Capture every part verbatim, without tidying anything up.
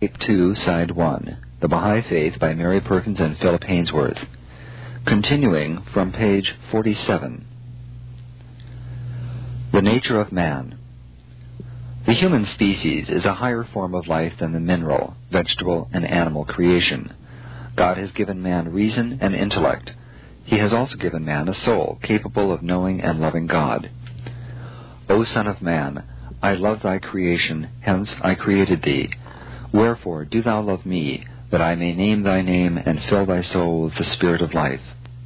two, Side one. The Baha'i Faith by Mary Perkins and Philip Hainsworth. Continuing from page forty-seven. The nature of man. The human species is a higher form of life than the mineral, vegetable, and animal creation. God has given man reason and intellect. He has also given man a soul capable of knowing and loving God. O Son of Man, I love thy creation, hence I created thee. Wherefore do thou love me, that I may name thy name and fill thy soul with the spirit of life.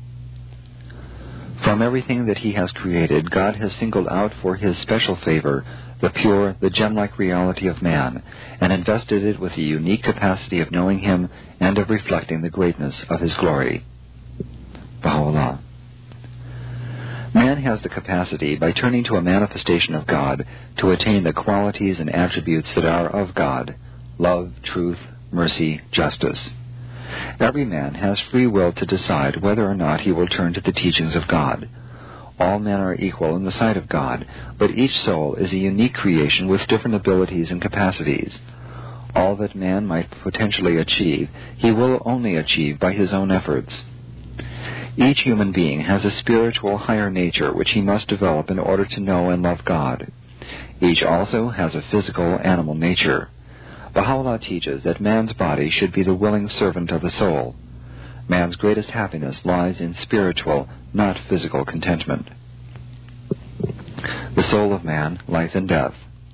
From everything that he has created, God has singled out for his special favor the pure, the gem-like reality of man, and invested it with the unique capacity of knowing him and of reflecting the greatness of his glory. Baha'u'llah. Man has the capacity, by turning to a manifestation of God, to attain the qualities and attributes that are of God: love, truth, mercy, justice. Every man has free will to decide whether or not he will turn to the teachings of God. All men are equal in the sight of God, but each soul is a unique creation with different abilities and capacities. All that man might potentially achieve, he will only achieve by his own efforts. Each human being has a spiritual higher nature which he must develop in order to know and love God. Each also has a physical animal nature. Baha'u'llah teaches that man's body should be the willing servant of the soul. Man's greatest happiness lies in spiritual, not physical contentment. The soul of man, life and death.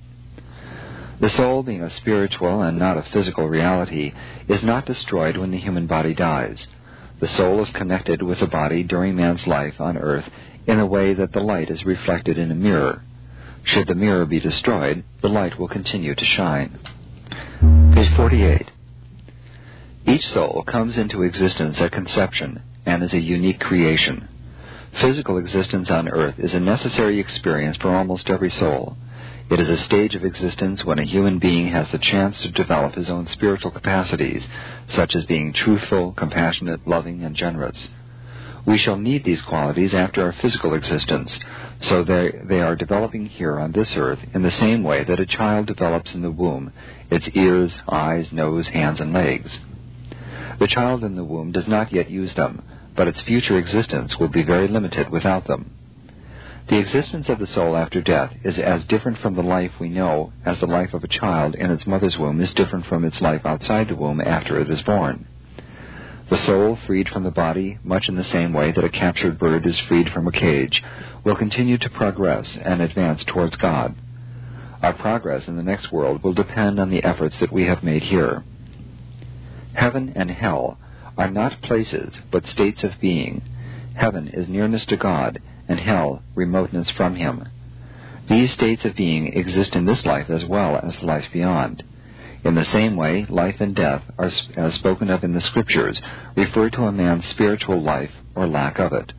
The soul, being a spiritual and not a physical reality, is not destroyed when the human body dies. The soul is connected with the body during man's life on earth in a way that the light is reflected in a mirror. Should the mirror be destroyed, the light will continue to shine. Page forty-eight. Each soul comes into existence at conception and is a unique creation. Physical existence on earth is a necessary experience for almost every soul. It is a stage of existence when a human being has the chance to develop his own spiritual capacities, such as being truthful, compassionate, loving, and generous. We shall need these qualities after our physical existence, so they, they are developing here on this earth in the same way that a child develops in the womb, its ears, eyes, nose, hands, and legs. The child in the womb does not yet use them, but its future existence will be very limited without them. The existence of the soul after death is as different from the life we know as the life of a child in its mother's womb is different from its life outside the womb after it is born. The soul, freed from the body, much in the same way that a captured bird is freed from a cage, will continue to progress and advance towards God. Our progress in the next world will depend on the efforts that we have made here. Heaven and hell are not places, but states of being. Heaven is nearness to God, and hell remoteness from Him. These states of being exist in this life as well as life beyond. In the same way, life and death, are, as spoken of in the Scriptures, refer to a man's spiritual life or lack of it.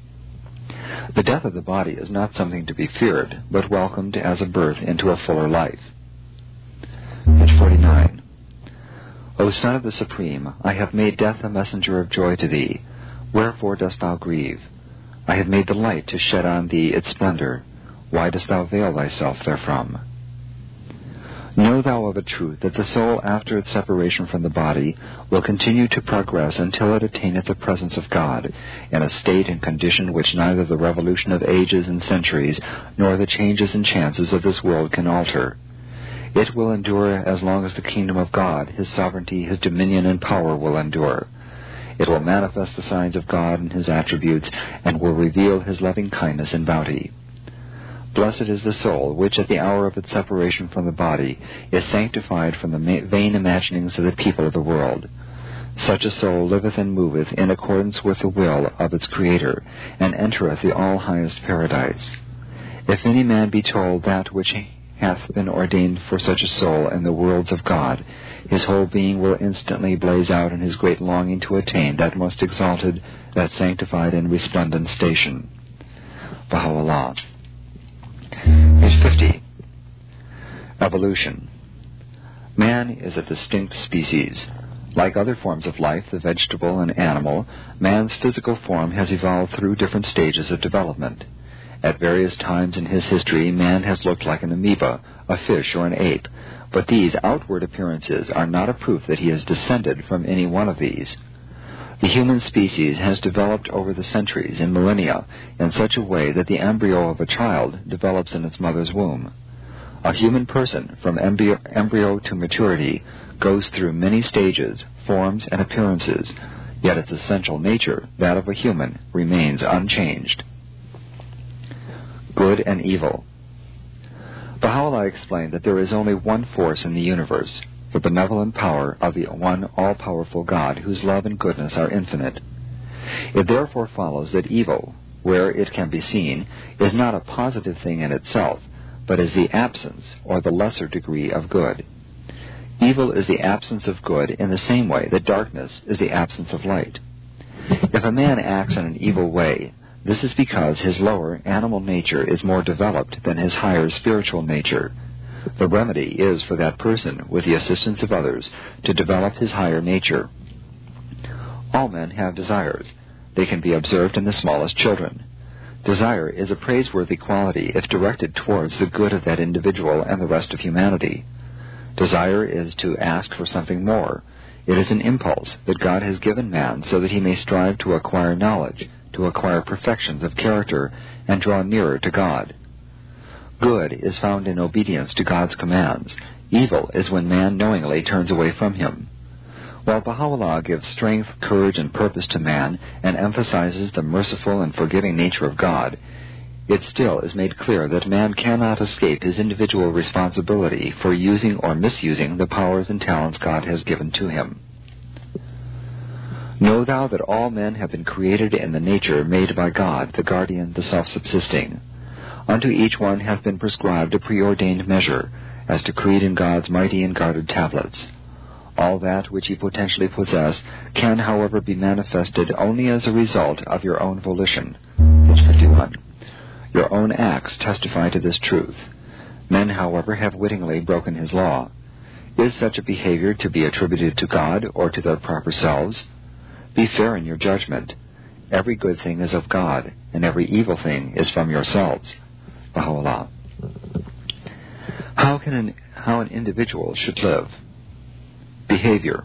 The death of the body is not something to be feared, but welcomed as a birth into a fuller life. Page forty-nine. O Son of the Supreme, I have made death a messenger of joy to thee. Wherefore dost thou grieve? I have made the light to shed on thee its splendor. Why dost thou veil thyself therefrom? Know thou of a truth that the soul after its separation from the body will continue to progress until it attaineth the presence of God, in a state and condition which neither the revolution of ages and centuries nor the changes and chances of this world can alter. It will endure as long as the kingdom of God, His sovereignty, His dominion and power will endure. It will manifest the signs of God and His attributes, and will reveal His loving kindness and bounty. Blessed is the soul which at the hour of its separation from the body is sanctified from the vain imaginings of the people of the world. Such a soul liveth and moveth in accordance with the will of its Creator, and entereth the all-highest paradise. If any man be told that which hath been ordained for such a soul in the worlds of God, his whole being will instantly blaze out in his great longing to attain that most exalted, that sanctified and resplendent station. Baha'u'llah. Page fifty. Evolution. Man is a distinct species. Like other forms of life, the vegetable and animal, man's physical form has evolved through different stages of development. At various times in his history, man has looked like an amoeba, a fish, or an ape, but these outward appearances are not a proof that he is descended from any one of these. The human species has developed over the centuries and millennia in such a way that the embryo of a child develops in its mother's womb. A human person, from embryo, embryo to maturity, goes through many stages, forms, and appearances, yet its essential nature, that of a human, remains unchanged. Good and evil. Baha'u'llah explained that there is only one force in the universe, the benevolent power of the one all-powerful God, whose love and goodness are infinite. It therefore follows that evil, where it can be seen, is not a positive thing in itself, but is the absence or the lesser degree of good. Evil is the absence of good in the same way that darkness is the absence of light. If a man acts in an evil way, this is because his lower animal nature is more developed than his higher spiritual nature. The remedy is for that person, with the assistance of others, to develop his higher nature. All men have desires. They can be observed in the smallest children. Desire is a praiseworthy quality if directed towards the good of that individual and the rest of humanity. Desire is to ask for something more. It is an impulse that God has given man so that he may strive to acquire knowledge, to acquire perfections of character, and draw nearer to God. Good is found in obedience to God's commands. Evil is when man knowingly turns away from him. While Baha'u'llah gives strength, courage, and purpose to man, and emphasizes the merciful and forgiving nature of God, it still is made clear that man cannot escape his individual responsibility for using or misusing the powers and talents God has given to him. Know thou that all men have been created in the nature made by God, the guardian, the self-subsisting. Unto each one hath been prescribed a preordained measure, as decreed in God's mighty and guarded tablets. All that which ye potentially possess can, however, be manifested only as a result of your own volition. Page fifty-one. Your own acts testify to this truth. Men, however, have wittingly broken his law. Is such a behavior to be attributed to God or to their proper selves? Be fair in your judgment. Every good thing is of God, and every evil thing is from yourselves. Baha'u'llah. How can an, how an individual should live? Behavior.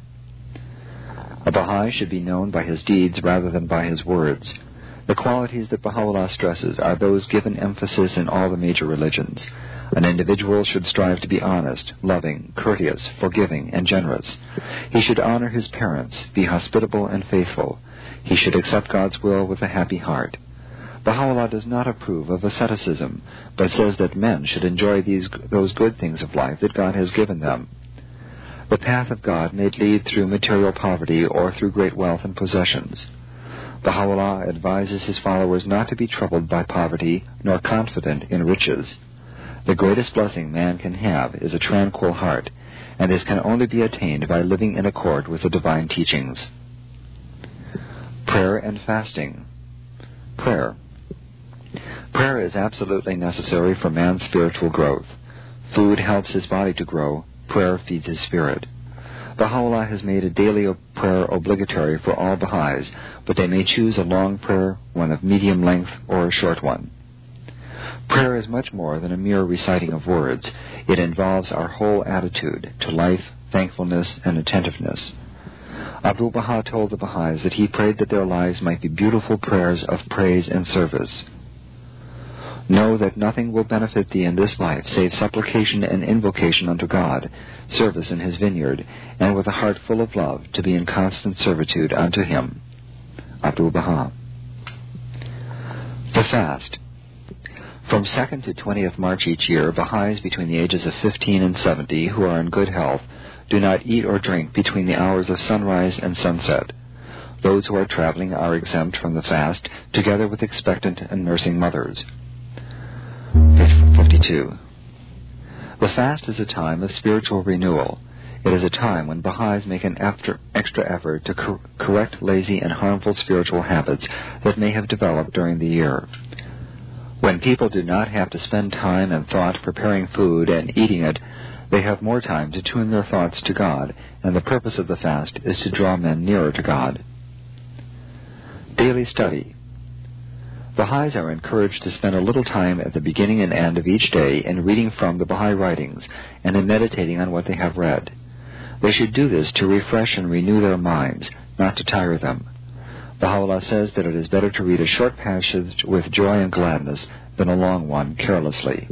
A Baha'i should be known by his deeds rather than by his words. The qualities that Baha'u'llah stresses are those given emphasis in all the major religions. An individual should strive to be honest, loving, courteous, forgiving, and generous. He should honor his parents, be hospitable and faithful. He should accept God's will with a happy heart. Baha'u'llah does not approve of asceticism, but says that men should enjoy these those good things of life that God has given them. The path of God may lead through material poverty or through great wealth and possessions. Baha'u'llah advises his followers not to be troubled by poverty, nor confident in riches. The greatest blessing man can have is a tranquil heart, and this can only be attained by living in accord with the divine teachings. Prayer and fasting. Prayer. Prayer is absolutely necessary for man's spiritual growth. Food helps his body to grow. Prayer feeds his spirit. Baha'u'llah has made a daily prayer obligatory for all Baha'is, but they may choose a long prayer, one of medium length, or a short one. Prayer is much more than a mere reciting of words. It involves our whole attitude to life, thankfulness, and attentiveness. Abdul Baha told the Baha'is that he prayed that their lives might be beautiful prayers of praise and service. Know that nothing will benefit thee in this life save supplication and invocation unto God, service in his vineyard, and with a heart full of love to be in constant servitude unto him. Abdul Baha. The fast. From second to twentieth March each year, Baha'is between the ages of fifteen and seventy who are in good health do not eat or drink between the hours of sunrise and sunset. Those who are traveling are exempt from the fast, together with expectant and nursing mothers. fifty-two. The fast is a time of spiritual renewal. It is a time when Baha'is make an after, extra effort to cor- correct lazy and harmful spiritual habits that may have developed during the year. When people do not have to spend time and thought preparing food and eating it, they have more time to tune their thoughts to God, and the purpose of the fast is to draw men nearer to God. Daily study. Baha'is are encouraged to spend a little time at the beginning and end of each day in reading from the Baha'i writings and in meditating on what they have read. They should do this to refresh and renew their minds, not to tire them. Baha'u'llah says that it is better to read a short passage with joy and gladness than a long one carelessly.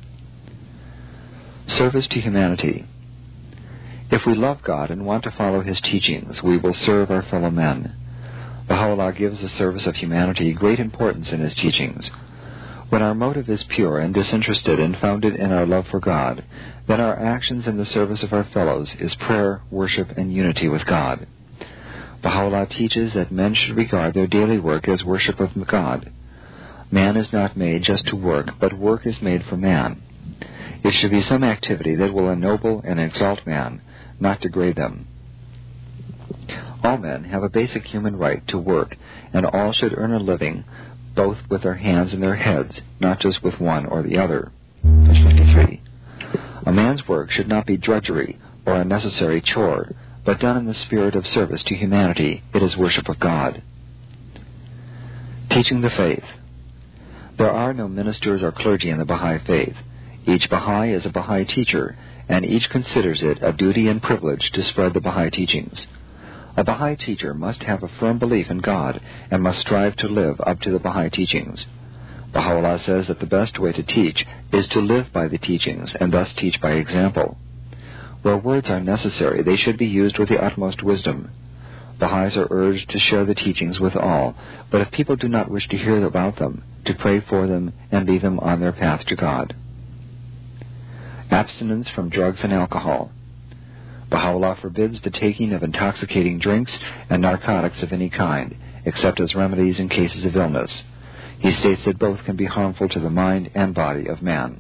Service to humanity. If we love God and want to follow His teachings, we will serve our fellow men. Baha'u'llah gives the service of humanity great importance in His teachings. When our motive is pure and disinterested and founded in our love for God, then our actions in the service of our fellows is prayer, worship, and unity with God. Baha'u'llah teaches that men should regard their daily work as worship of God. Man is not made just to work, but work is made for man. It should be some activity that will ennoble and exalt man, not degrade them. All men have a basic human right to work, and all should earn a living, both with their hands and their heads, not just with one or the other. Verse fifty-three. A man's work should not be drudgery or a necessary chore, but done in the spirit of service to humanity. It is worship of God. Teaching the faith. There are no ministers or clergy in the Baha'i faith. Each Baha'i is a Baha'i teacher, and each considers it a duty and privilege to spread the Baha'i teachings. A Baha'i teacher must have a firm belief in God and must strive to live up to the Baha'i teachings. Baha'u'llah says that the best way to teach is to live by the teachings and thus teach by example. Where words are necessary, they should be used with the utmost wisdom. Baha'is are urged to share the teachings with all, but if people do not wish to hear about them, to pray for them and lead them on their path to God. Abstinence from drugs and alcohol. Baha'u'llah forbids the taking of intoxicating drinks and narcotics of any kind, except as remedies in cases of illness. He states that both can be harmful to the mind and body of man.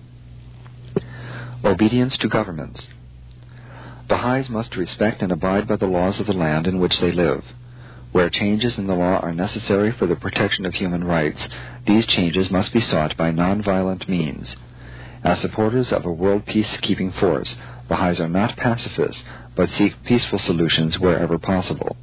Obedience to governments. Baha'is must respect and abide by the laws of the land in which they live. Where changes in the law are necessary for the protection of human rights, these changes must be sought by nonviolent means. As supporters of a world peacekeeping force, Baha'is are not pacifists, but seek peaceful solutions wherever possible.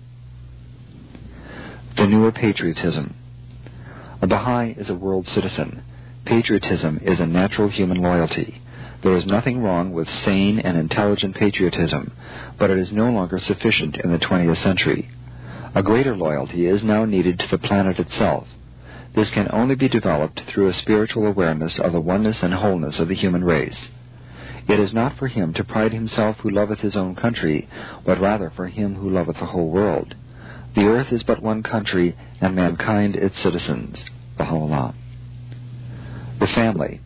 The newer patriotism. A Baha'i is a world citizen. Patriotism is a natural human loyalty. There is nothing wrong with sane and intelligent patriotism, but it is no longer sufficient in the twentieth century. A greater loyalty is now needed to the planet itself. This can only be developed through a spiritual awareness of the oneness and wholeness of the human race. It is not for him to pride himself who loveth his own country, but rather for him who loveth the whole world. The earth is but one country, and mankind its citizens. Baha'u'llah. The family.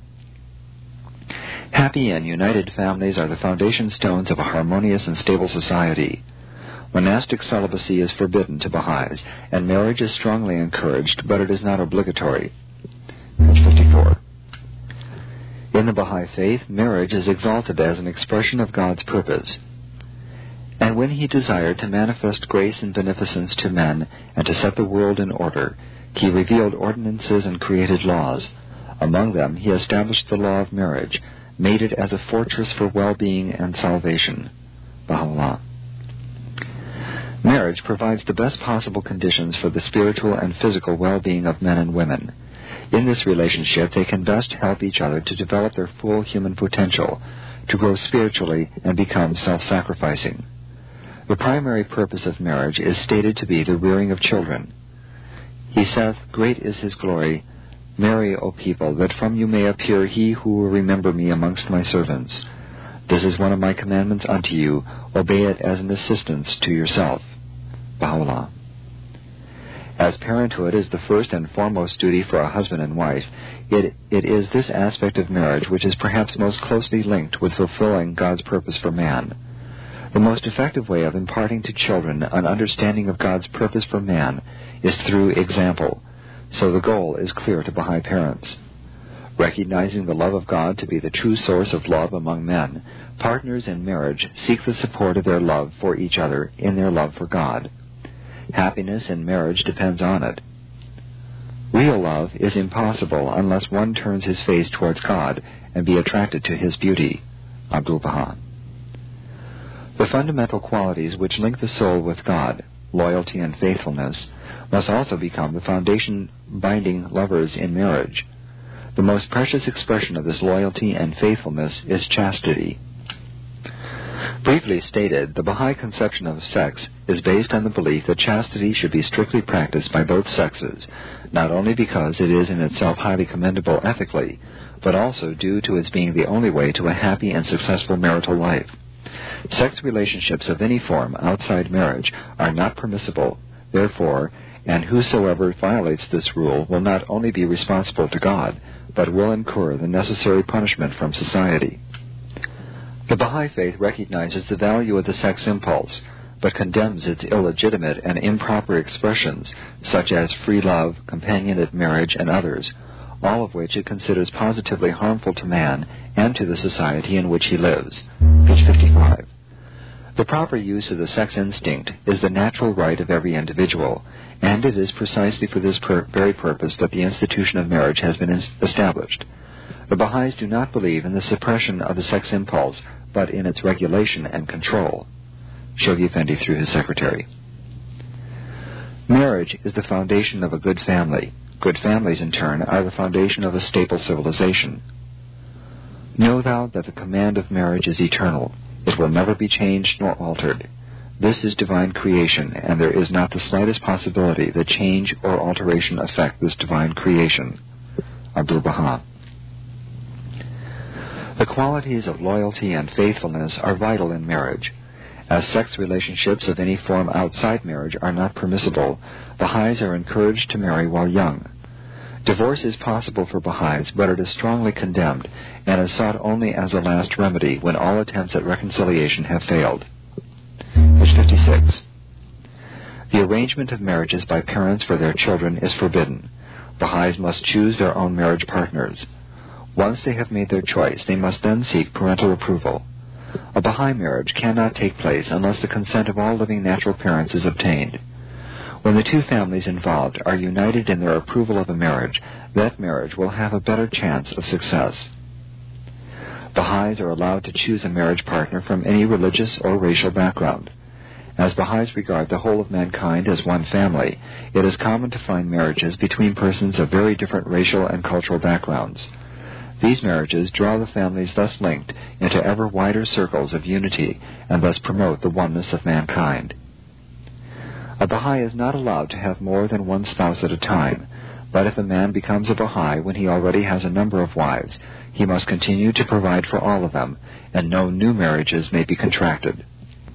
Happy and united families are the foundation stones of a harmonious and stable society. Monastic celibacy is forbidden to Baha'is, and marriage is strongly encouraged, but it is not obligatory. Page fifty-four. In the Baha'i faith, marriage is exalted as an expression of God's purpose. And when He desired to manifest grace and beneficence to men and to set the world in order, He revealed ordinances and created laws. Among them, He established the law of marriage, made it as a fortress for well-being and salvation. Baha'u'llah. Marriage provides the best possible conditions for the spiritual and physical well-being of men and women. In this relationship, they can best help each other to develop their full human potential, to grow spiritually and become self-sacrificing. The primary purpose of marriage is stated to be the rearing of children. He saith, Great is His glory. Marry, O people, that from you may appear He who will remember me amongst my servants. This is one of my commandments unto you. Obey it as an assistance to yourself. Baha'u'llah. As parenthood is the first and foremost duty for a husband and wife, it, it is this aspect of marriage which is perhaps most closely linked with fulfilling God's purpose for man. The most effective way of imparting to children an understanding of God's purpose for man is through example, so the goal is clear to Baha'i parents. Recognizing the love of God to be the true source of love among men, partners in marriage seek the support of their love for each other in their love for God. Happiness in marriage depends on it. Real love is impossible unless one turns his face towards God and be attracted to His beauty. Abdul Baha. The fundamental qualities which link the soul with God. loyalty and faithfulness, must also become the foundation binding lovers in marriage. The most precious expression of this loyalty and faithfulness is chastity. Briefly stated, the Baha'i conception of sex is based on the belief that chastity should be strictly practiced by both sexes, not only because it is in itself highly commendable ethically, but also due to its being the only way to a happy and successful marital life. Sex relationships of any form outside marriage are not permissible, therefore, and whosoever violates this rule will not only be responsible to God, but will incur the necessary punishment from society. The Baha'i Faith recognizes the value of the sex impulse, but condemns its illegitimate and improper expressions, such as free love, companionate marriage, and others, all of which it considers positively harmful to man and to the society in which he lives. Page fifty-five. The proper use of the sex instinct is the natural right of every individual, and it is precisely for this pur- very purpose that the institution of marriage has been is- established. The Baha'is do not believe in the suppression of the sex impulse, but in its regulation and control. Shoghi Effendi through his secretary. Marriage is the foundation of a good family. Good families, in turn, are the foundation of a stable civilization. Know thou that the command of marriage is eternal. It will never be changed nor altered. This is divine creation, and there is not the slightest possibility that change or alteration affect this divine creation. Abdu'l-Baha. The qualities of loyalty and faithfulness are vital in marriage. As sex relationships of any form outside marriage are not permissible, Baha'is are encouraged to marry while young. Divorce is possible for Baha'is, but it is strongly condemned, and is sought only as a last remedy when all attempts at reconciliation have failed. Page fifty-six. The arrangement of marriages by parents for their children is forbidden. Baha'is must choose their own marriage partners. Once they have made their choice, they must then seek parental approval. A Baha'i marriage cannot take place unless the consent of all living natural parents is obtained. When the two families involved are united in their approval of a marriage, that marriage will have a better chance of success. Baha'is are allowed to choose a marriage partner from any religious or racial background. As Baha'is regard the whole of mankind as one family, it is common to find marriages between persons of very different racial and cultural backgrounds. These marriages draw the families thus linked into ever wider circles of unity and thus promote the oneness of mankind. A Baha'i is not allowed to have more than one spouse at a time, but if a man becomes a Baha'i when he already has a number of wives, he must continue to provide for all of them, and no new marriages may be contracted.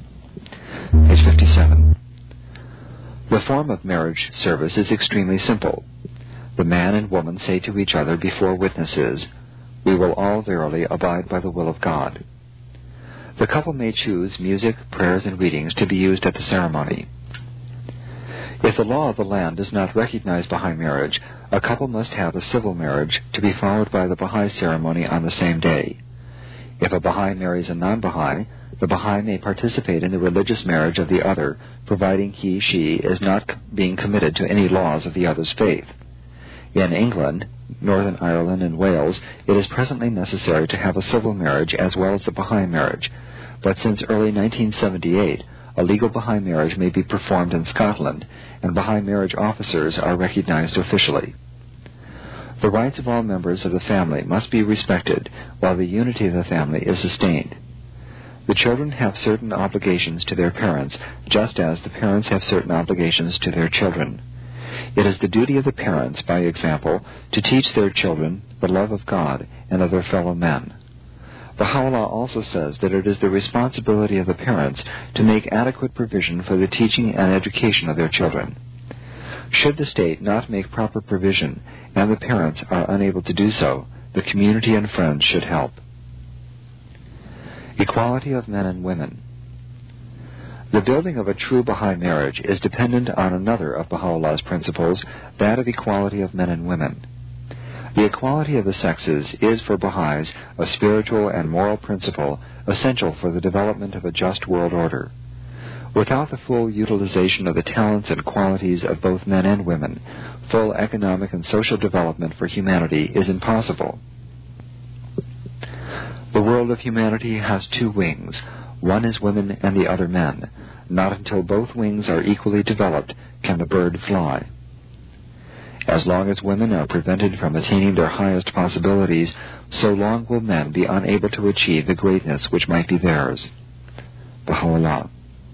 Page fifty-seven. The form of marriage service is extremely simple. The man and woman say to each other before witnesses, "We will all verily abide by the will of God." The couple may choose music, prayers, and readings to be used at the ceremony. If the law of the land does not recognize Baha'i marriage, a couple must have a civil marriage to be followed by the Baha'i ceremony on the same day. If a Baha'i marries a non-Baha'i, the Baha'i may participate in the religious marriage of the other, providing he, she is not being committed to any laws of the other's faith. In England, Northern Ireland, and Wales, it is presently necessary to have a civil marriage as well as the Baha'i marriage, but since early nineteen seventy-eight, a legal Baha'i marriage may be performed in Scotland, and Baha'i marriage officers are recognized officially. The rights of all members of the family must be respected, while the unity of the family is sustained. The children have certain obligations to their parents, just as the parents have certain obligations to their children. It is the duty of the parents, by example, to teach their children the love of God and of their fellow men. Baha'u'llah also says that it is the responsibility of the parents to make adequate provision for the teaching and education of their children. Should the state not make proper provision, and the parents are unable to do so, the community and friends should help. Equality of men and women. The building of a true Baha'i marriage is dependent on another of Baha'u'llah's principles, that of equality of men and women. The equality of the sexes is for Baha'is a spiritual and moral principle essential for the development of a just world order. Without the full utilization of the talents and qualities of both men and women, full economic and social development for humanity is impossible. The world of humanity has two wings. One is women and the other men. Not until both wings are equally developed can the bird fly. As long as women are prevented from attaining their highest possibilities, so long will men be unable to achieve the greatness which might be theirs. Baha'u'llah.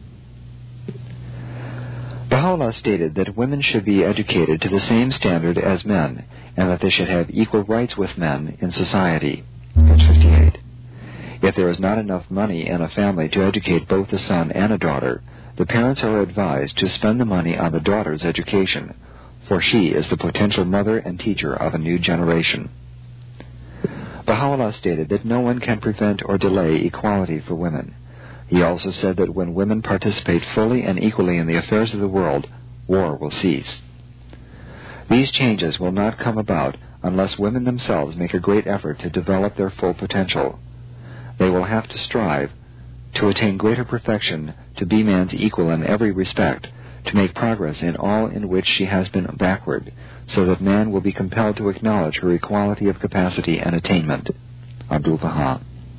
Baha'u'llah stated that women should be educated to the same standard as men, and that they should have equal rights with men in society. Page fifty-eight. If there is not enough money in a family to educate both a son and a daughter, the parents are advised to spend the money on the daughter's education, for she is the potential mother and teacher of a new generation. Baha'u'llah stated that no one can prevent or delay equality for women. He also said that when women participate fully and equally in the affairs of the world, war will cease. These changes will not come about unless women themselves make a great effort to develop their full potential. They will have to strive to attain greater perfection, to be man's equal in every respect, to make progress in all in which she has been backward, so that man will be compelled to acknowledge her equality of capacity and attainment. Abdu'l-Baha.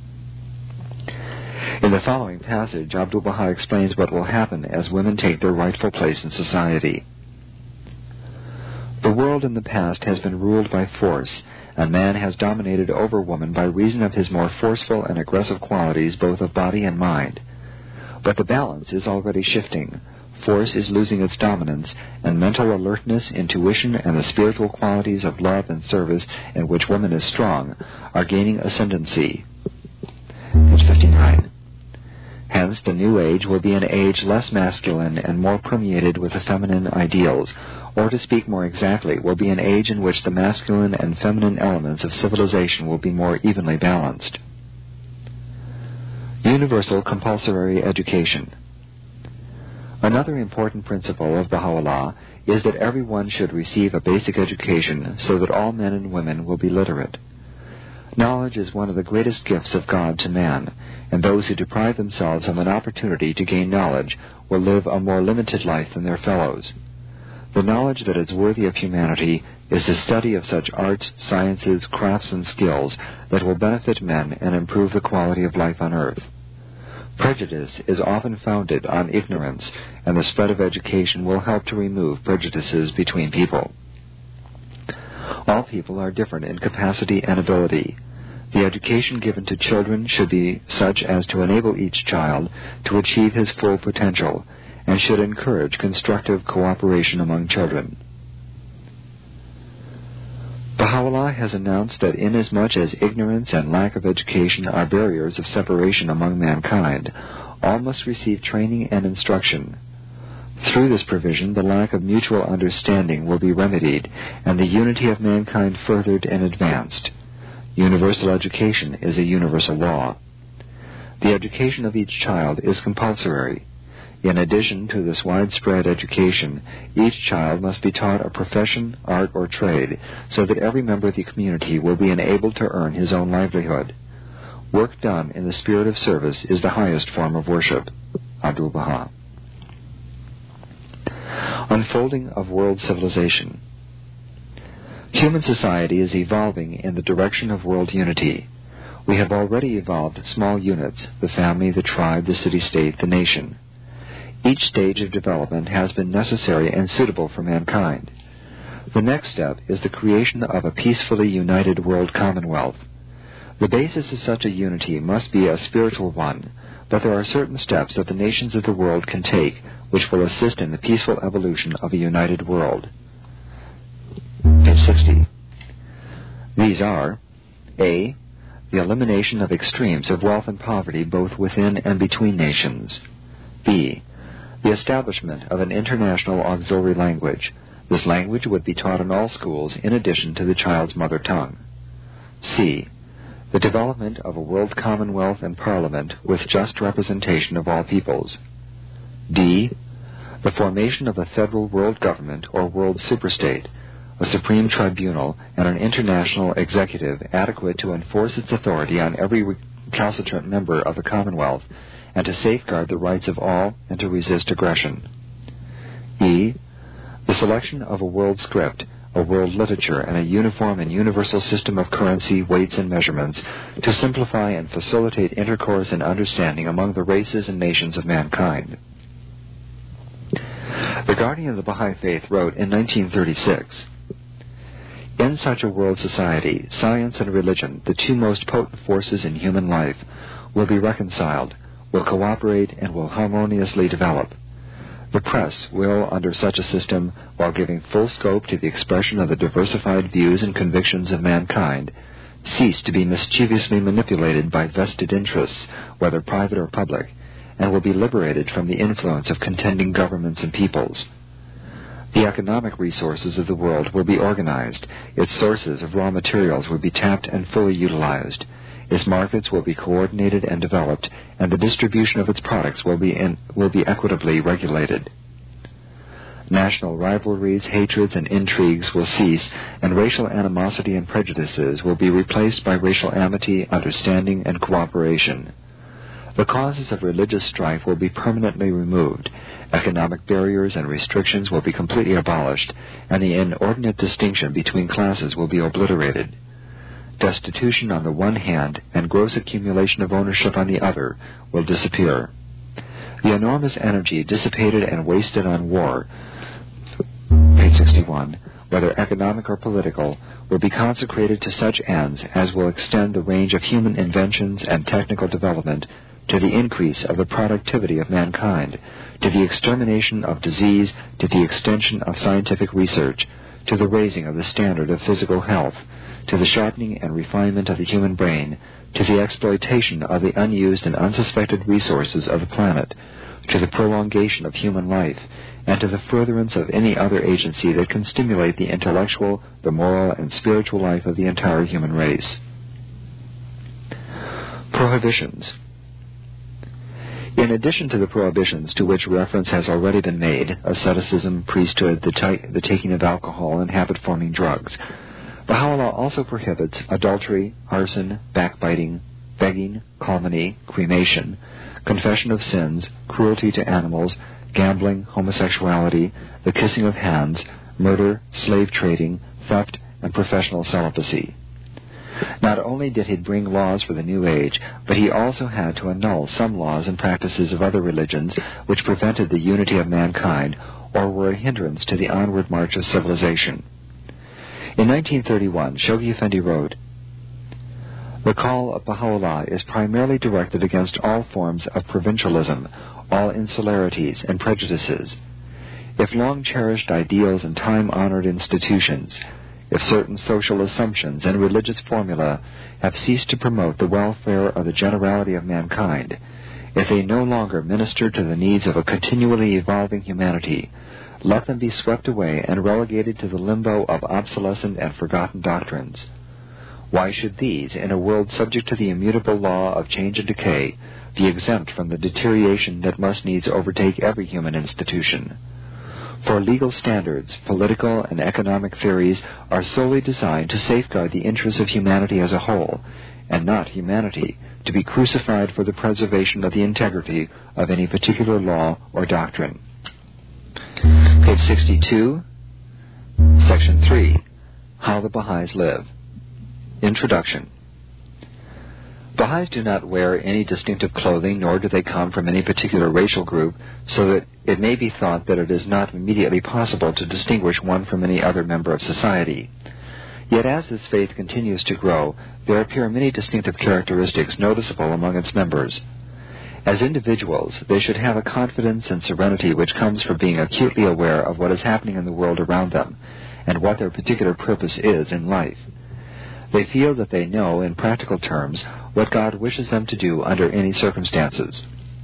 In the following passage, Abdu'l-Baha explains what will happen as women take their rightful place in society. The world in the past has been ruled by force, and man has dominated over woman by reason of his more forceful and aggressive qualities both of body and mind. But the balance is already shifting. Force is losing its dominance, and mental alertness, intuition, and the spiritual qualities of love and service in which woman is strong are gaining ascendancy. Page fifty-nine. Hence, the new age will be an age less masculine and more permeated with the feminine ideals, or to speak more exactly, will be an age in which the masculine and feminine elements of civilization will be more evenly balanced. Universal compulsory education. Another important principle of Baha'u'llah is that everyone should receive a basic education so that all men and women will be literate. Knowledge is one of the greatest gifts of God to man, and those who deprive themselves of an opportunity to gain knowledge will live a more limited life than their fellows. The knowledge that is worthy of humanity is the study of such arts, sciences, crafts, and skills that will benefit men and improve the quality of life on earth. Prejudice is often founded on ignorance, and the spread of education will help to remove prejudices between people. All people are different in capacity and ability. The education given to children should be such as to enable each child to achieve his full potential, and should encourage constructive cooperation among children. Baha'u'llah has announced that inasmuch as ignorance and lack of education are barriers of separation among mankind, all must receive training and instruction. Through this provision, the lack of mutual understanding will be remedied, and the unity of mankind furthered and advanced. Universal education is a universal law. The education of each child is compulsory. In addition to this widespread education, each child must be taught a profession, art, or trade, so that every member of the community will be enabled to earn his own livelihood. Work done in the spirit of service is the highest form of worship. Abdu'l-Baha. Unfolding of world civilization. Human society is evolving in the direction of world unity. We have already evolved small units, the family, the tribe, the city-state, the nation. Each stage of development has been necessary and suitable for mankind. The next step is the creation of a peacefully united world commonwealth. The basis of such a unity must be a spiritual one, but there are certain steps that the nations of the world can take which will assist in the peaceful evolution of a united world. Page sixty. These are A. The elimination of extremes of wealth and poverty both within and between nations. B. The establishment of an international auxiliary language. This language would be taught in all schools in addition to the child's mother tongue. C. The development of a world commonwealth and parliament with just representation of all peoples. D. The formation of a federal world government or world superstate, a supreme tribunal, and an international executive adequate to enforce its authority on every recalcitrant member of the Commonwealth, and to safeguard the rights of all and to resist aggression. E. The selection of a world script, a world literature, and a uniform and universal system of currency, weights, and measurements to simplify and facilitate intercourse and understanding among the races and nations of mankind. The guardian of the Baha'i Faith wrote in nineteen thirty-six, "In such a world society, science and religion, the two most potent forces in human life, will be reconciled, will cooperate, and will harmoniously develop. The press will, under such a system, while giving full scope to the expression of the diversified views and convictions of mankind, cease to be mischievously manipulated by vested interests, whether private or public, and will be liberated from the influence of contending governments and peoples. The economic resources of the world will be organized, its sources of raw materials will be tapped and fully utilized, its markets will be coordinated and developed, and the distribution of its products will be in, will be equitably regulated. National rivalries, hatreds, and intrigues will cease, and racial animosity and prejudices will be replaced by racial amity, understanding, and cooperation. The causes of religious strife will be permanently removed, economic barriers and restrictions will be completely abolished, and the inordinate distinction between classes will be obliterated. Destitution on the one hand and gross accumulation of ownership on the other will disappear. The enormous energy dissipated and wasted on war, page sixty-one, whether economic or political, will be consecrated to such ends as will extend the range of human inventions and technical development to the increase of the productivity of mankind, to the extermination of disease, to the extension of scientific research, to the raising of the standard of physical health, to the sharpening and refinement of the human brain, to the exploitation of the unused and unsuspected resources of the planet, to the prolongation of human life, and to the furtherance of any other agency that can stimulate the intellectual, the moral, and spiritual life of the entire human race. Prohibitions. In addition to the prohibitions to which reference has already been made, asceticism, priesthood, the, t- the taking of alcohol, and habit-forming drugs, Baha'u'llah also prohibits adultery, arson, backbiting, begging, calumny, cremation, confession of sins, cruelty to animals, gambling, homosexuality, the kissing of hands, murder, slave trading, theft, and professional celibacy. Not only did he bring laws for the new age, but he also had to annul some laws and practices of other religions which prevented the unity of mankind or were a hindrance to the onward march of civilization. In nineteen thirty-one, Shoghi Effendi wrote, "The call of Baha'u'llah is primarily directed against all forms of provincialism, all insularities and prejudices. If long-cherished ideals and time-honored institutions, if certain social assumptions and religious formula have ceased to promote the welfare of the generality of mankind, if they no longer minister to the needs of a continually evolving humanity, let them be swept away and relegated to the limbo of obsolescent and forgotten doctrines. Why should these, in a world subject to the immutable law of change and decay, be exempt from the deterioration that must needs overtake every human institution? For legal standards, political and economic theories are solely designed to safeguard the interests of humanity as a whole, and not humanity to be crucified for the preservation of the integrity of any particular law or doctrine." Page sixty-two, Section three, How the Baha'is Live. Introduction. Baha'is do not wear any distinctive clothing, nor do they come from any particular racial group, so that it may be thought that it is not immediately possible to distinguish one from any other member of society. Yet as this faith continues to grow, there appear many distinctive characteristics noticeable among its members. As individuals, they should have a confidence and serenity which comes from being acutely aware of what is happening in the world around them, and what their particular purpose is in life. They feel that they know, in practical terms, what God wishes them to do under any circumstances.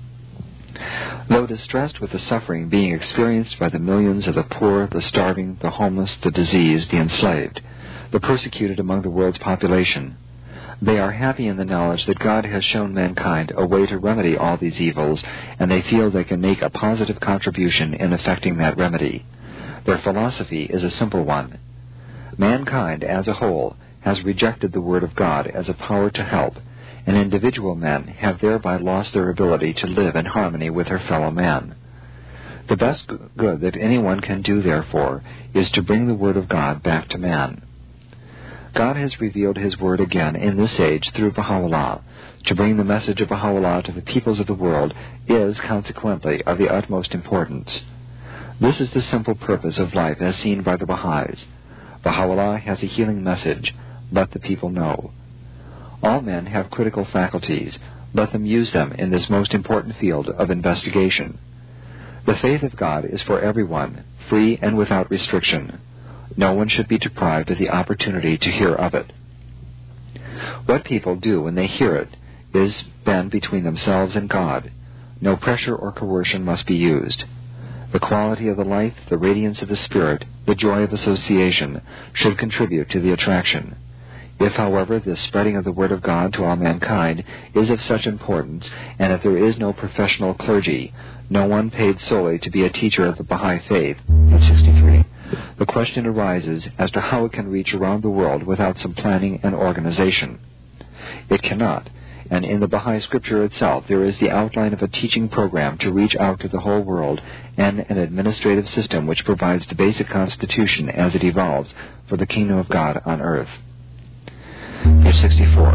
Though distressed with the suffering being experienced by the millions of the poor, the starving, the homeless, the diseased, the enslaved, the persecuted among the world's population, they are happy in the knowledge that God has shown mankind a way to remedy all these evils, and they feel they can make a positive contribution in effecting that remedy. Their philosophy is a simple one. Mankind, as a whole, has rejected the Word of God as a power to help, and individual men have thereby lost their ability to live in harmony with their fellow man. The best good that anyone can do, therefore, is to bring the Word of God back to man. God has revealed His Word again in this age through Baha'u'llah. To bring the message of Baha'u'llah to the peoples of the world is, consequently, of the utmost importance. This is the simple purpose of life as seen by the Baha'is. Baha'u'llah has a healing message. Let the people know. All men have critical faculties. Let them use them in this most important field of investigation. The faith of God is for everyone, free and without restriction. No one should be deprived of the opportunity to hear of it. What people do when they hear it is bend between themselves and God. No pressure or coercion must be used. The quality of the life, the radiance of the spirit, the joy of association should contribute to the attraction. If, however, the spreading of the Word of God to all mankind is of such importance, and if there is no professional clergy, no one paid solely to be a teacher of the Baha'i faith, page sixty-three, the question arises as to how it can reach around the world without some planning and organization. It cannot, and in the Baha'i scripture itself there is the outline of a teaching program to reach out to the whole world and an administrative system which provides the basic constitution as it evolves for the kingdom of God on earth. Page sixty-four.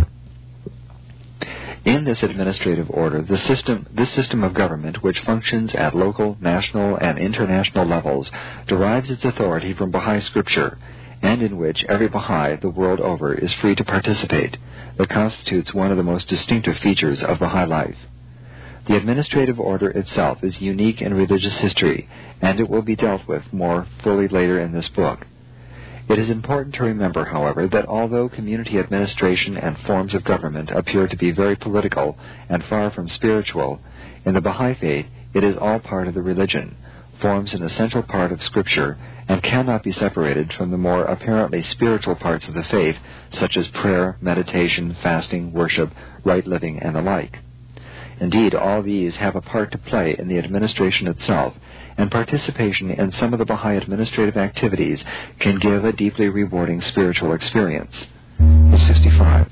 In this administrative order, the system, this system of government, which functions at local, national, and international levels, derives its authority from Baha'i scripture, and in which every Baha'i the world over is free to participate, that constitutes one of the most distinctive features of Baha'i life. The administrative order itself is unique in religious history, and it will be dealt with more fully later in this book. It is important to remember, however, that although community administration and forms of government appear to be very political and far from spiritual, in the Baha'i faith it is all part of the religion, forms an essential part of Scripture, and cannot be separated from the more apparently spiritual parts of the faith, such as prayer, meditation, fasting, worship, right living, and the like. Indeed, all these have a part to play in the administration itself, and participation in some of the Baha'i administrative activities can give a deeply rewarding spiritual experience. Page sixty-five.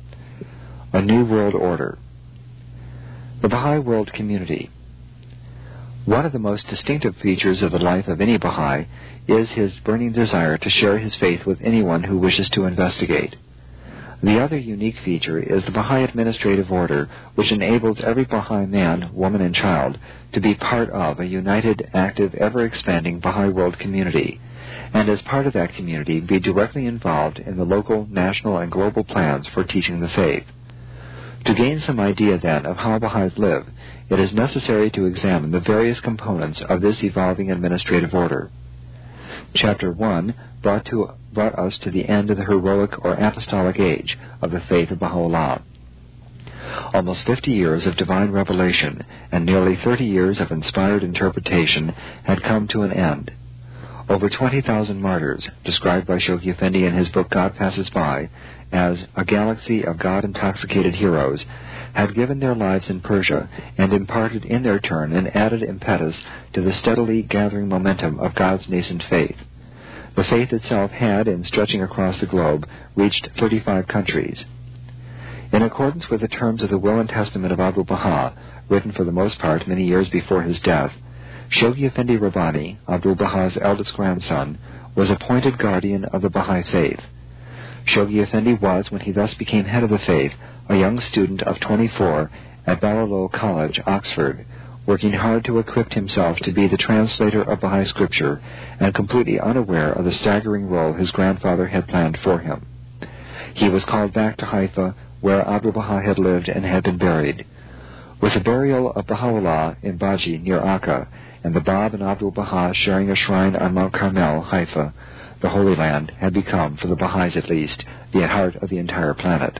A New World Order. The Baha'i World Community. One of the most distinctive features of the life of any Baha'i is his burning desire to share his faith with anyone who wishes to investigate. The other unique feature is the Baha'i administrative order, which enables every Baha'i man, woman, and child to be part of a united, active, ever-expanding Baha'i world community, and as part of that community be directly involved in the local, national, and global plans for teaching the faith. To gain some idea, then, of how Baha'is live, it is necessary to examine the various components of this evolving administrative order. Chapter one brought, to, brought us to the end of the heroic or apostolic age of the faith of Baha'u'llah. Almost fifty years of divine revelation and nearly thirty years of inspired interpretation had come to an end. Over twenty thousand martyrs, described by Shoghi Effendi in his book God Passes By as a galaxy of God-intoxicated heroes, had given their lives in Persia and imparted in their turn an added impetus to the steadily gathering momentum of God's nascent faith. The faith itself had, in stretching across the globe, reached thirty-five countries. In accordance with the terms of the Will and Testament of Abdu'l-Baha, written for the most part many years before his death, Shoghi Effendi Rabbani, Abdu'l-Baha's eldest grandson, was appointed guardian of the Baha'i faith. Shoghi Effendi was, when he thus became head of the faith, a young student of twenty-four at Balliol College, Oxford, working hard to equip himself to be the translator of Baha'i scripture and completely unaware of the staggering role his grandfather had planned for him. He was called back to Haifa, where Abdu'l-Baha had lived and had been buried. With the burial of Baha'u'llah in Baji near Akka, and the Bab and Abdu'l-Baha sharing a shrine on Mount Carmel, Haifa, the Holy Land had become, for the Baha'is at least, the heart of the entire planet.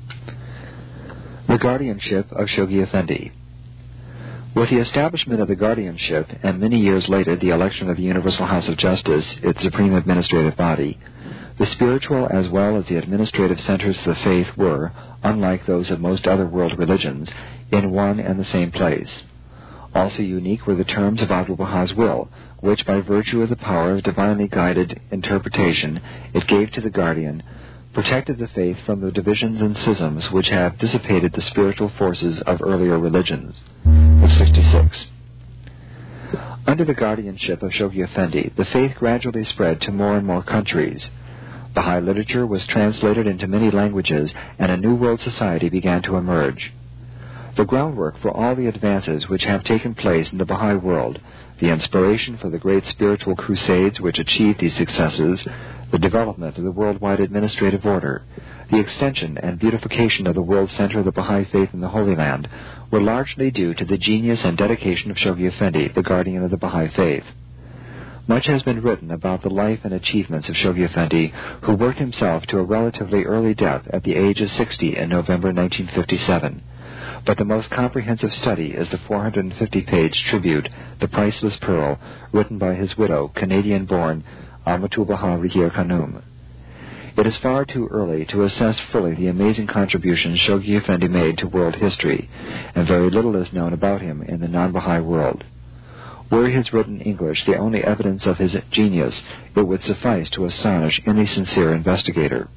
The guardianship of Shoghi Effendi. With the establishment of the guardianship, and many years later the election of the Universal House of Justice, its supreme administrative body, the spiritual as well as the administrative centers of the faith were, unlike those of most other world religions, in one and the same place. Also unique were the terms of Abdu'l-Baha's will, which, by virtue of the power of divinely guided interpretation it gave to the guardian, protected the faith from the divisions and schisms which have dissipated the spiritual forces of earlier religions. sixty-six. Under the guardianship of Shoghi Effendi, the faith gradually spread to more and more countries. Baha'i literature was translated into many languages, and a new world society began to emerge. The groundwork for all the advances which have taken place in the Baha'i world, the inspiration for the great spiritual crusades which achieved these successes, the development of the worldwide administrative order, the extension and beautification of the world center of the Baha'i faith in the Holy Land, were largely due to the genius and dedication of Shoghi Effendi, the guardian of the Baha'i faith. Much has been written about the life and achievements of Shoghi Effendi, who worked himself to a relatively early death at the age of sixty in November nineteen fifty-seven. But the most comprehensive study is the four hundred fifty page tribute, The Priceless Pearl, written by his widow, Canadian-born Amatul Baha Rihir Khanum. It is far too early to assess fully the amazing contributions Shoghi Effendi made to world history, and very little is known about him in the non-Baha'i world. Were his written English the only evidence of his genius, it would suffice to astonish any sincere investigator.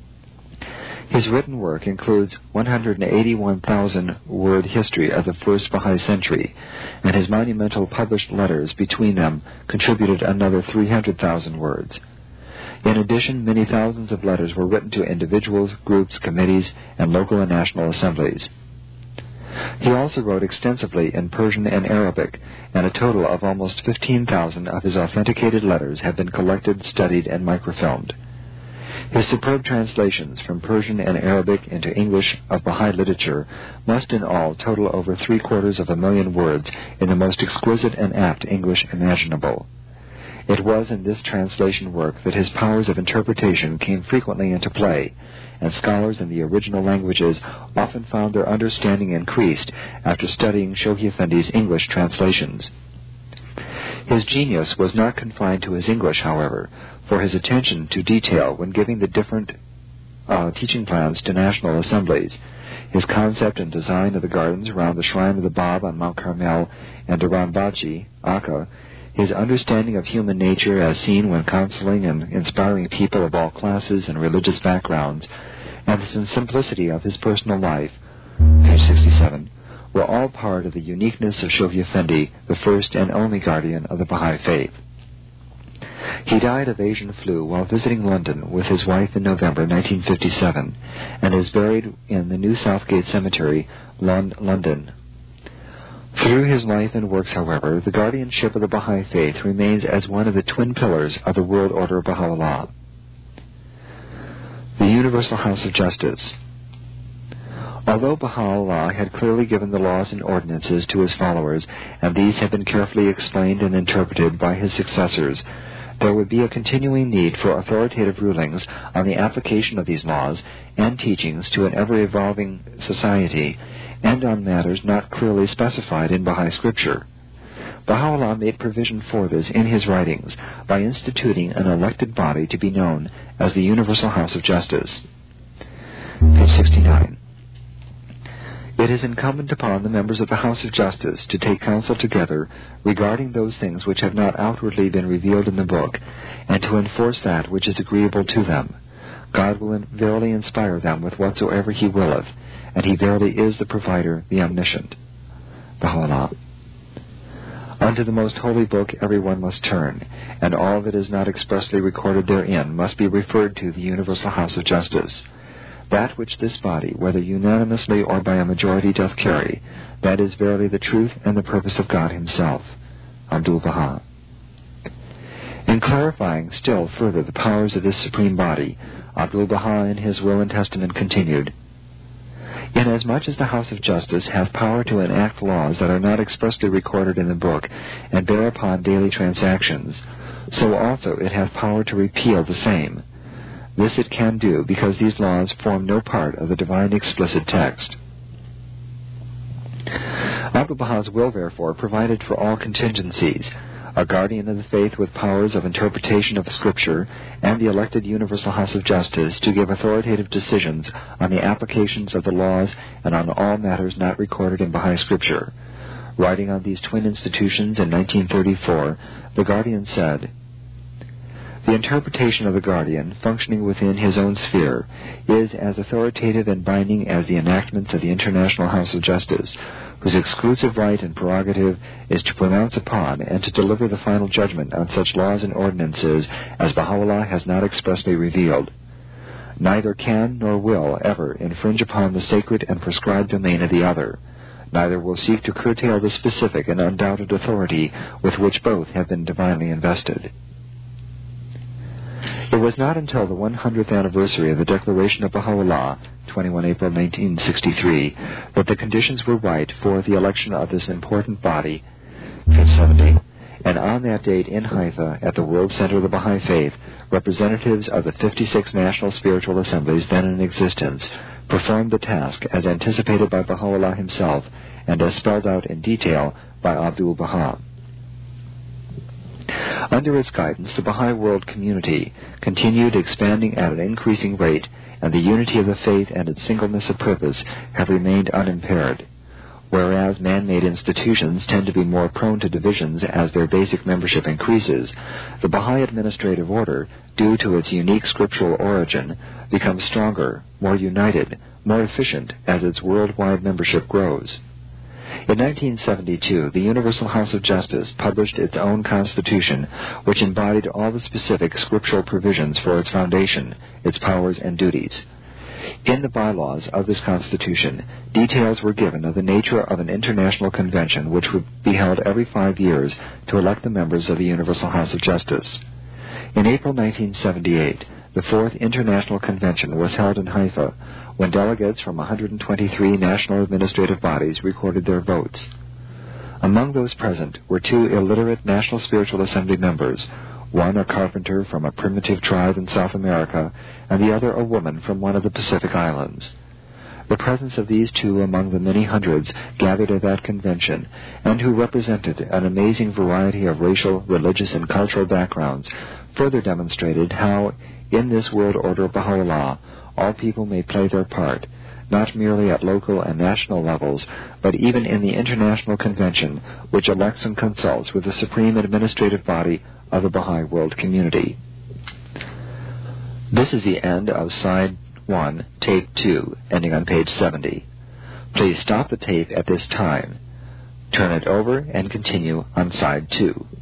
His written work includes one hundred eighty-one thousand word history of the first Baha'i century, and his monumental published letters between them contributed another three hundred thousand words. In addition, many thousands of letters were written to individuals, groups, committees, and local and national assemblies. He also wrote extensively in Persian and Arabic, and a total of almost fifteen thousand of his authenticated letters have been collected, studied, and microfilmed. His superb translations from Persian and Arabic into English of Baha'i literature must in all total over three-quarters of a million words in the most exquisite and apt English imaginable. It was in this translation work that his powers of interpretation came frequently into play, and scholars in the original languages often found their understanding increased after studying Shoghi Effendi's English translations. His genius was not confined to his English, however, for his attention to detail when giving the different uh, teaching plans to national assemblies, his concept and design of the gardens around the shrine of the Bab on Mount Carmel and around Baji, Akka, his understanding of human nature as seen when counseling and inspiring people of all classes and religious backgrounds, and the simplicity of his personal life, page sixty-seven, were all part of the uniqueness of Shoghi Effendi, the first and only guardian of the Baha'i faith. He died of Asian flu while visiting London with his wife in November nineteen fifty-seven, and is buried in the New Southgate Cemetery, London. Through his life and works, however, the guardianship of the Baha'i faith remains as one of the twin pillars of the world order of Baha'u'llah. The Universal House of Justice. Although Baha'u'llah had clearly given the laws and ordinances to his followers, and these have been carefully explained and interpreted by his successors, there would be a continuing need for authoritative rulings on the application of these laws and teachings to an ever-evolving society, and on matters not clearly specified in Baha'i scripture. Baha'u'llah made provision for this in his writings by instituting an elected body to be known as the Universal House of Justice. Page sixty-nine. It is incumbent upon the members of the House of Justice to take counsel together regarding those things which have not outwardly been revealed in the book, and to enforce that which is agreeable to them. God will verily inspire them with whatsoever He willeth, and He verily is the Provider, the Omniscient. Baha'u'llah. Unto the most holy book every one must turn, and all that is not expressly recorded therein must be referred to the Universal House of Justice. That which this body, whether unanimously or by a majority, doth carry, that is verily the truth and the purpose of God Himself. Abdul Baha. In clarifying still further the powers of this supreme body, Abdul Baha in his will and testament continued, Inasmuch as the House of Justice hath power to enact laws that are not expressly recorded in the book, and bear upon daily transactions, so also it hath power to repeal the same. This it can do because these laws form no part of the divine explicit text. Abdul Baha's will, therefore, provided for all contingencies, a guardian of the faith with powers of interpretation of Scripture, and the elected Universal House of Justice to give authoritative decisions on the applications of the laws and on all matters not recorded in Baha'i Scripture. Writing on these twin institutions in nineteen thirty-four, the guardian said, The interpretation of the guardian, functioning within his own sphere, is as authoritative and binding as the enactments of the International House of Justice, whose exclusive right and prerogative is to pronounce upon and to deliver the final judgment on such laws and ordinances as Baha'u'llah has not expressly revealed. Neither can nor will ever infringe upon the sacred and prescribed domain of the other, Neither will seek to curtail the specific and undoubted authority with which both have been divinely invested. It was not until the one hundredth anniversary of the Declaration of Baha'u'llah, twenty-first of April nineteen sixty-three, that the conditions were right for the election of this important body, page seventy, and on that date in Haifa, at the World Center of the Baha'i Faith, representatives of the fifty-six national spiritual assemblies then in existence performed the task as anticipated by Baha'u'llah himself and as spelled out in detail by Abdul Baha. Under its guidance, the Baha'i world community continued expanding at an increasing rate, and the unity of the faith and its singleness of purpose have remained unimpaired. Whereas man-made institutions tend to be more prone to divisions as their basic membership increases, the Baha'i administrative order, due to its unique scriptural origin, becomes stronger, more united, more efficient as its worldwide membership grows. In nineteen seventy-two, the Universal House of Justice published its own constitution, which embodied all the specific scriptural provisions for its foundation, its powers and duties. In the bylaws of this constitution, details were given of the nature of an international convention which would be held every five years to elect the members of the Universal House of Justice. In April nineteen seventy-eight, the Fourth International Convention was held in Haifa, when delegates from one hundred twenty-three national administrative bodies recorded their votes. Among those present were two illiterate National Spiritual Assembly members, one a carpenter from a primitive tribe in South America, and the other a woman from one of the Pacific Islands. The presence of these two among the many hundreds gathered at that convention, and who represented an amazing variety of racial, religious, and cultural backgrounds, further demonstrated how, in this world order of Baha'u'llah, all people may play their part, not merely at local and national levels, but even in the International Convention, which elects and consults with the supreme administrative body of the Baha'i world community. This is the end of Side one, Tape two, ending on page seventy. Please stop the tape at this time. Turn it over and continue on Side two.